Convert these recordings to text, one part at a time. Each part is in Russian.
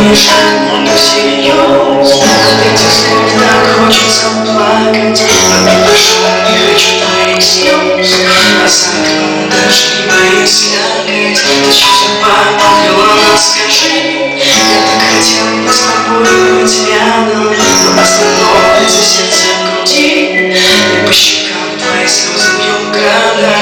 но всерьез. От этих слов так хочется плакать, но не прошу, не хочу твоих слез. А за окном дождь, не боюсь слякоть. Зачем судьба подвела нас, скажи? Я так хотел бы с тобой быть рядом, но остановится сердце в груди, и по щекам твои слезы бьют града.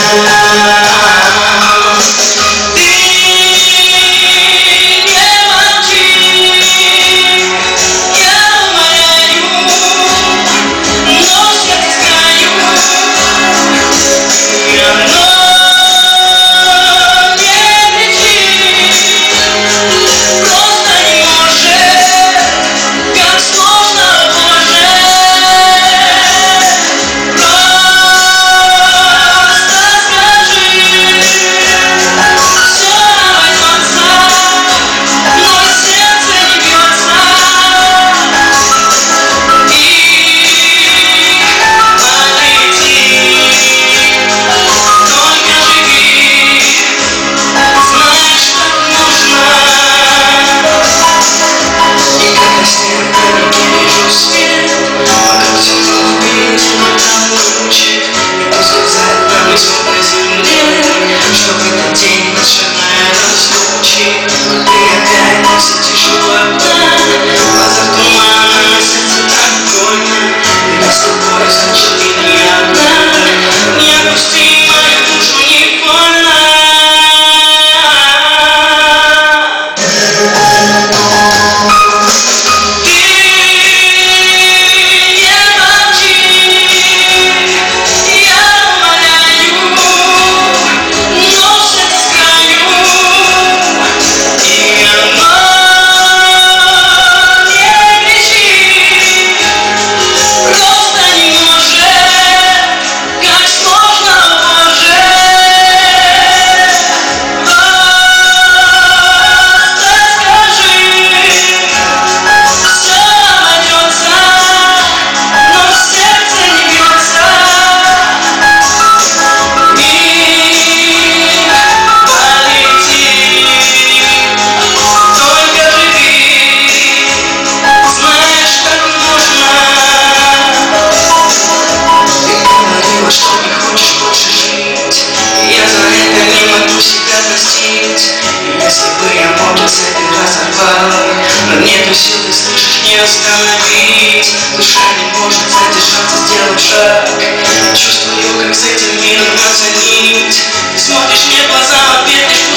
Если бы я мог, я цепи разорвал, но нету сил, ты слышишь, не остановить. Душа не может задержаться, сделать шаг. Чувствую, как с этим миром рвется нить. Ты смотришь мне в глаза, ответ лишь